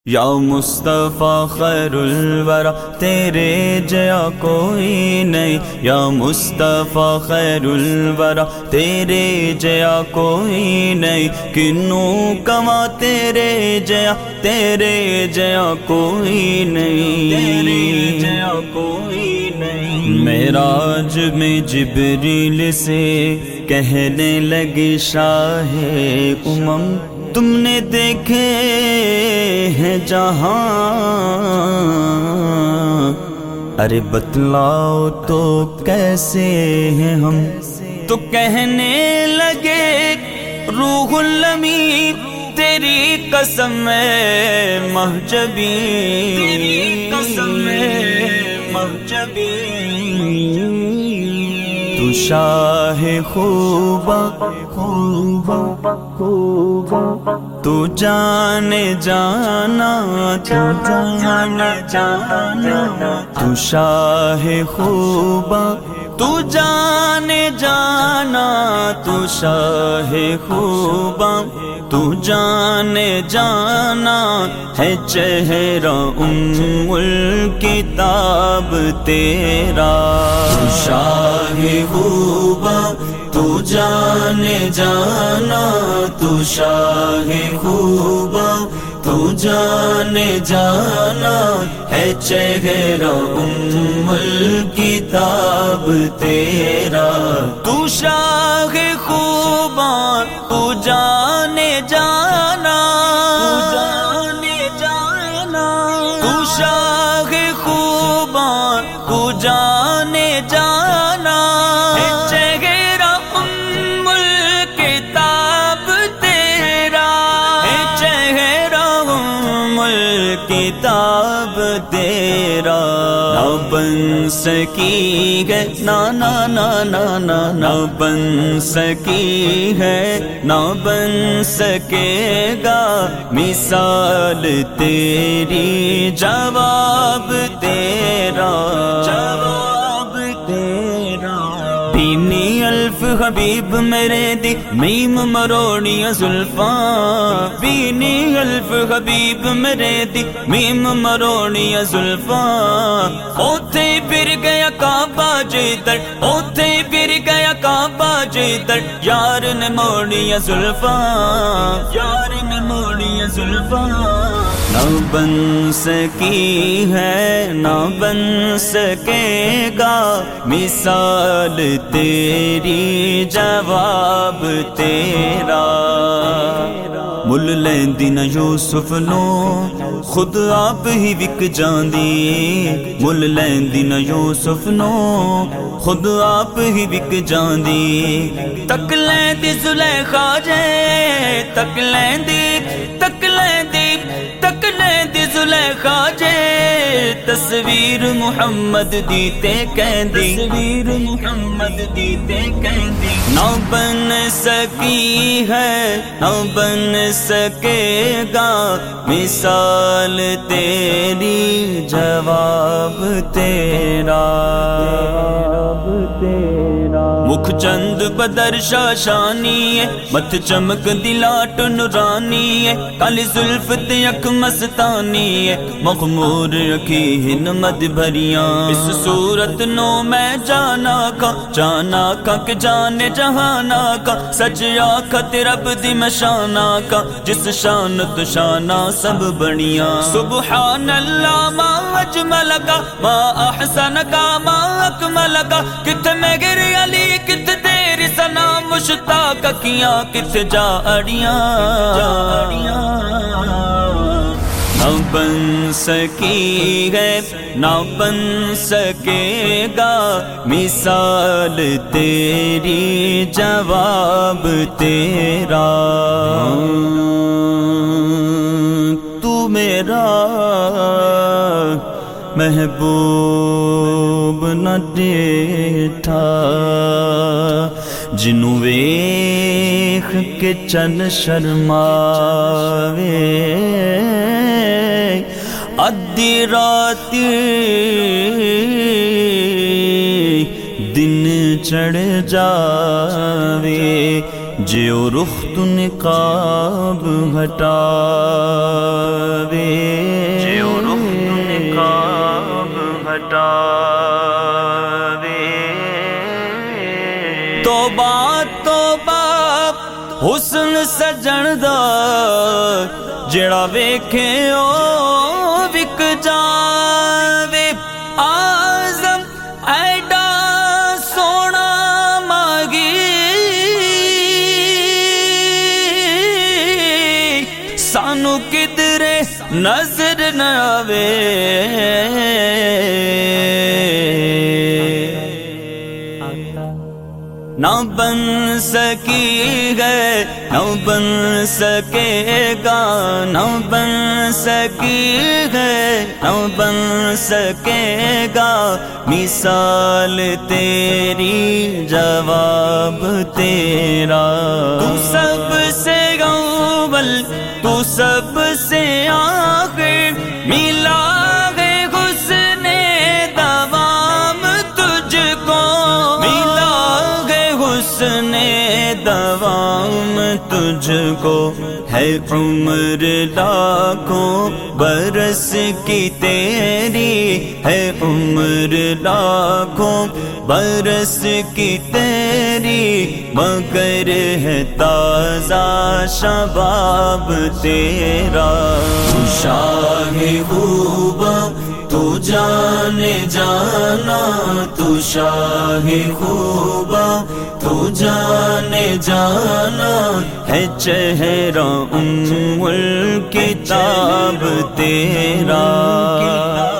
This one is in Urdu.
یا مصطفیٰ خیر الورا تیرے جیا کوئی نہیں، یا مصطفیٰ خیر الورا تیرے جیا کوئی نہیں، کنوں کما تیرے جیا کوئی نہیں، تیرے جیا کوئی نہیں۔ معراج میں جبریل سے کہنے لگی شاہ امم تم نے دیکھے ہیں جہاں، ارے بتلاؤ تو کیسے ہیں ہم؟ تو کہنے لگے روح الامین تیری قسم ہے مہجبی، تیری قسم ہے مہجبی، تو شاہ خوبا تو جانے جانا، تو جانے جانا، تو شاہ خوبا تو جانے جانا، تو شاہ خوبا تو جانے جانا، ہے چہرہ ام الکتاب تیرا، تو شاہ خوبا تو جانے جانا، تو شاہ خوبا تو جانے جانا، ہے چہرہ ام الکتاب تیرا، تو شاہ خوبا تو جانے جانا، تو جانے جانا، تو شاہ خوبا تو جانے جانا، ہے چہرہ ام الکتاب تیرا، ہے چہرہ ام الکتاب تیرا، نہ بن سکی ہے نا نا نا نا نا، نہ بن سکی ہے نہ بن سکے گا مثال تیری، جواب تیرا، جواب تیرا، بینی الف حبیب میرے دی میم مروڑیاں زلفاں، بینی الف حبیب میرے دی میم مروڑیاں زلفاں، اوتھے پھر گیا کعبہ جدھر، اوتھے پھر گیا کعبہ جدھر، یار نے موڑیاں زلفاں، یار نے موڑیاں زلفاں، نہ بن سکی ہے نہ بن سکے گا مثال تیری، جواب تیرا، مل لیندی نہ یوسف نو خود آپ ہی وک جاندی، مل لیندی نہ یوسف نو خود آپ ہی وک جاندی، تک لیندی زلیخا جے، تک لیندی تک لیندی تک لیندی زلیخا جے، تصویر محمد دی تے کہندی، تصویر محمد دی تے کہندی، نہ بن سکی ہے نہ بن سکے گا مثال تیری، جواب تیرا، مکھ چند بدر شاشانی ہے، مت چمک دلاٹ نورانی ہے، کالی زلف تے اکھ مستانی ہے، مغمور اکھی ہن مد بھریاں، اس صورت نو میں جانا کا کہ جانے جہانا کا، سچ آکھت رب دی مشانہ کا، جس شان تو شانہ سب بڑیاں، سبحان اللہ ما اجمل کا، ما احسن کا، ما اکمل کا، کت میں گری علی کت تیری سنا مشتاق کیاں، کت جا اڑیاں، نہ بن سکی ہے نہ بن سکے گا مثال تیری، جواب تیرا، تو میرا محبوب نہ ڈیٹھا، جنوں ویکھ کے چن شرماوے، ادھی رات دن چڑھ جاوے، جیو رخ تو نقاب ہٹاوے، سردار جڑا ویکھے او وک جاوے اعظم ایڈا سونا ماگی سانو کدرے نظر نہ آوے نہ بن سکی ہے نہ بن سکے گا نہ بن سکی ہے نہ بن سکے گا مثال تیری جواب تیرا تو سب سے اول تو سب سے آخر ملا ہے حسن دوام تجھ کو ملا ہے حسن دوام تجھ کو ہے عمر لاکھوں برس کی تیری ہے عمر لاکھوں برس کی تیری مگر ہے تازہ شباب تیرا تو شاہ خوبا تو جانے جانا تو شاہ خوبا تو جانے جانا ہے چہرہ ام الکتاب تیرا